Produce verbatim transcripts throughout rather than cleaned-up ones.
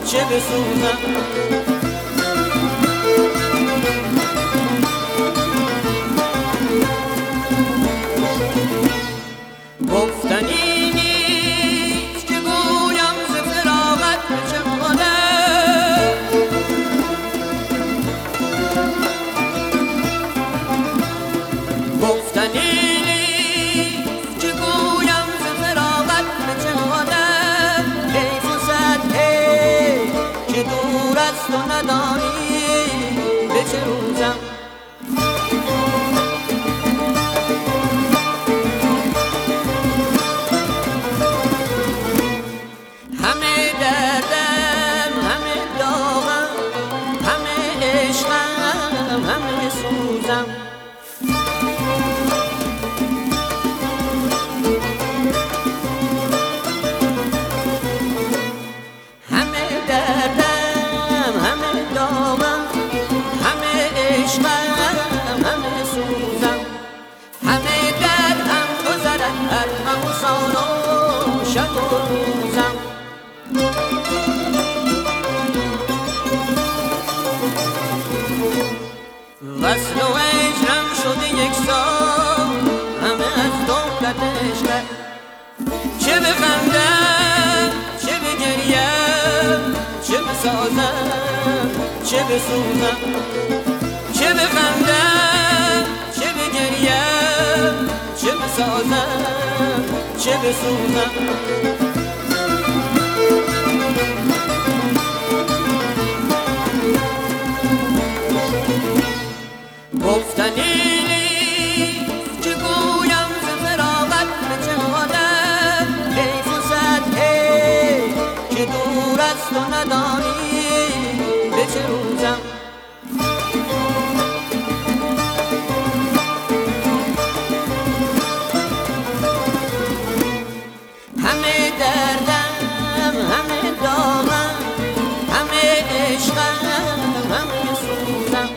چه بسوزم. گفتنی نیست که گویم ز فراقت به چه مانه، گفتنی نیست که گویم ز فراقت به چه مانه. حیف و صد حیف که دور است و ندانی به چه روزم. همه دردم همه داغم همه عشقم همه سوزم. همه دردم همه داغم همه عشقم همه سوزم. همه دردم گذرد هر غم و سال و شب و روزم. وصل و هجرم شده یک سال همه از دولت عشقت. چه بخندم چه بگریم چه بسازم چه بسوزم. چه بخندم چه بگریم چه بسازم چه بسوزم. گفتنی نیست که گویم ز فراقت به چه مانه. حیف و صد حیف که دور است و ندانی به چه روزم. همه دردم همه داغم همه عشقم همه سوزم.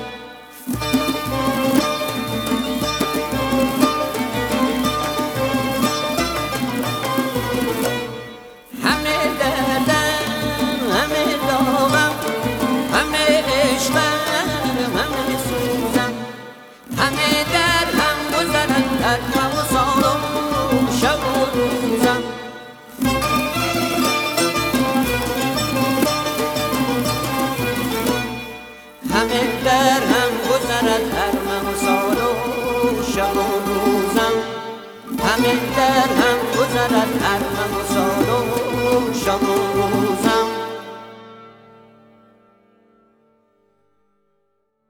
همه دردم همه داغم همه عشقم همه سوزم. همه دردم گذرد هر غم و سال و شب و روزم. همه درهم گذرد هر غم و سال و شب و روزم. همه درهم